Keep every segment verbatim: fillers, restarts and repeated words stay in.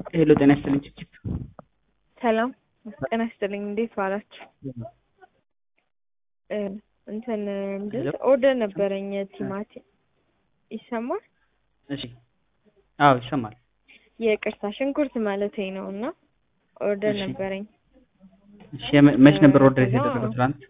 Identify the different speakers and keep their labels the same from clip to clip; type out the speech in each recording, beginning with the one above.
Speaker 1: ሄሎ ጤና ይስጥልኝ ችችት
Speaker 2: ሰላም ጤና ይስጥልኝ እንዴት ዋላችሁ? እንትን እንዴ ኦርደር ነበረኝ ቲማቲም ይሰማል?
Speaker 1: እሺ አዎ ይሰማል።
Speaker 2: የቅርታ ሽንኩርት ማለት ነውና ኦርደር ነበረኝ።
Speaker 1: እሺ መች ነበር ኦርደር የተደረገው? ትናንት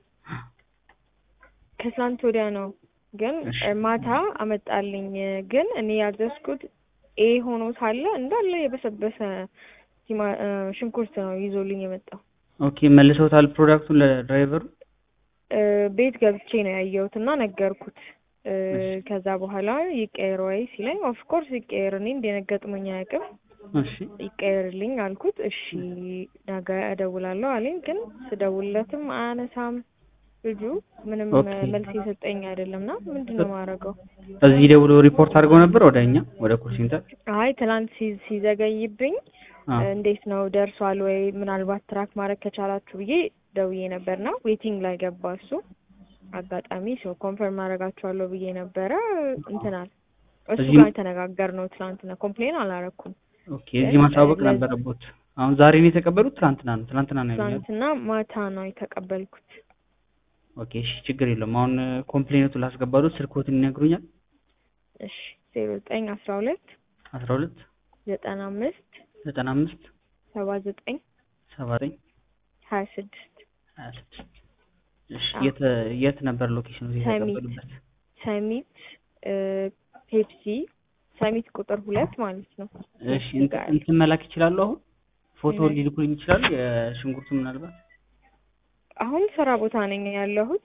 Speaker 2: ከትናንት ወዲያ ነው ግን ማታ አመጣልኝ። ግን እኔ ያዘዝኩት ኤ ሆኖ ሳለ እንዳለ የበሰበሰ ሽንኩርት ነው ይዞልኝ የመጣው።
Speaker 1: ኦኬ መልሰውታል ፕሮዳክቱን ለድራይቨሩ?
Speaker 2: ቤት ገብቼ ነው ያየሁትና ነገርኩት። ከዛ በኋላ ይቀየር ወይ ሲለኝ ኦፍ ኮርስ ይቀየር፣ እኔ እንደነገጥሞኝ አያውቅም።
Speaker 1: እሺ
Speaker 2: ይቀየርልኝ አልኩት። እሺ ነገ እደውላለሁ አለኝ። ግን ስደውልለትም አያነሳም ልጁ። ምንም መልስ የሰጠኝ አይደለምና ምንድነው ማረገው?
Speaker 1: እዚህ ደውሎ ሪፖርት አድርገው ነበር ወደኛ ወደ ኮል ሴንተር?
Speaker 2: አይ ትናንት ሲዘገይብኝ እንዴት ነው ደርሷል ወይ ምናልባት ትራክ ማድረግ ከቻላችሁ ብዬ ደውዬ ነበርና ዌቲንግ ላይ ገባ እሱ። አጋጣሚ ሰው ኮንፈርም ማድረጋችኋለሁ ብዬ ነበረ እንትናል እሱ ጋር ተነጋገርነው። ትናንትና ኮምፕሌን አላረኩም።
Speaker 1: ኦኬ እዚህ ማሳወቅ ነበረበት። አሁን ዛሬ ነው የተቀበሉት? ትናንትና ነው ትናንትና ነው
Speaker 2: ትናንትና ማታ ነው የተቀበልኩት።
Speaker 1: ኦኬ እሺ ችግር የለውም። አሁን ኮምፕሌንቱን ላስገባሉት ስልኮትን ይነግሩኛል?
Speaker 2: እሺ ዜሮ ዘጠኝ አስራ ሁለት
Speaker 1: አስራ ሁለት
Speaker 2: ዘጠና አምስት
Speaker 1: ዘጠና አምስት
Speaker 2: ሰባ ዘጠኝ
Speaker 1: ሰባ ዘጠኝ
Speaker 2: ሀያ ስድስት
Speaker 1: ሀያ ስድስት እሺ የት የት ነበር ሎኬሽኑ የተቀበሉበት?
Speaker 2: ሰሚት ፔፕሲ ሰሚት ቁጥር ሁለት ማለት ነው።
Speaker 1: እሺ እንትን መላክ ይችላል? አሁን ፎቶ ሊልኩልኝ ይችላል የሽንኩርቱ? ምናልባት
Speaker 2: አሁን ስራ ቦታ ነኝ ያለሁት።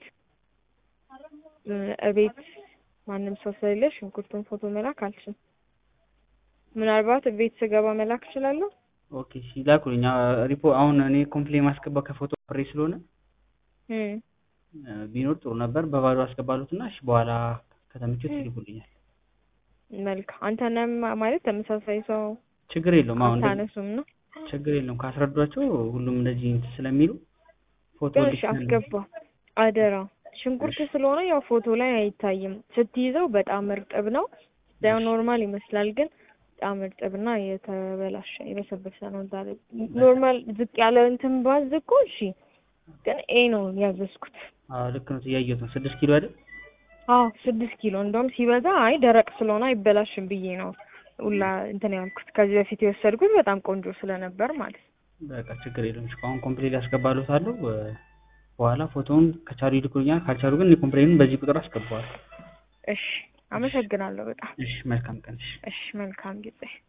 Speaker 2: እቤት ማንም ሰው ስለሌለ ሽንኩርቱን ፎቶ መላክ አልችልም። ምናልባት ቤት ስገባ መላክ እችላለሁ።
Speaker 1: ኦኬ እሺ ላኩልኝ። ሪፖ አሁን እኔ ኮምፕሌን ማስገባ ከፎቶ ፍሬ ስለሆነ
Speaker 2: እም
Speaker 1: ቢኖር ጥሩ ነበር። በባዶ አስገባሉትና እሺ በኋላ ከተመቸት ይልኩልኛል።
Speaker 2: መልካም አንተንም ማለት ተመሳሳይ ሰው
Speaker 1: ችግር የለውም። አሁን
Speaker 2: ታነሱም ነው
Speaker 1: ችግር የለውም። ካስረዷቸው ሁሉም እንደዚህ ስለሚሉ ፎቶ
Speaker 2: ልክ አስገባ አደራ። ሽንኩርት ስለሆነ ያው ፎቶ ላይ አይታይም። ስትይዘው በጣም እርጥብ ነው። ያው ኖርማል ይመስላል ግን በጣም እርጥብና የተበላሸ የበሰበሰ ነው። ዛሬ ኖርማል ዝቅ ያለ እንትን ባዝቆ እሺ ግን ኤ ነው ያዘዝኩት።
Speaker 1: አዎ ልክ ነው። ያየሁት ነው ስድስት ኪሎ አይደል?
Speaker 2: አዎ ስድስት ኪሎ እንደውም ሲበዛ አይ ደረቅ ስለሆነ አይበላሽም ብዬ ነው ሁላ እንትን ያልኩት። ከዚህ በፊት የወሰድኩት በጣም ቆንጆ ስለነበር ማለት ነው።
Speaker 1: በቃ ችግር የለውም። እስካሁን ኮምፕሊት ያስገባሉታለሁ። በኋላ ፎቶውን ከቻሉ ይልኩልኛል። ካልቻሉ ግን ኮምፕሌኑን በዚህ ቁጥር አስገባዋለሁ።
Speaker 2: እሺ አመሰግናለሁ በጣም።
Speaker 1: እሺ መልካም ቀን።
Speaker 2: እሺ መልካም ጊዜ።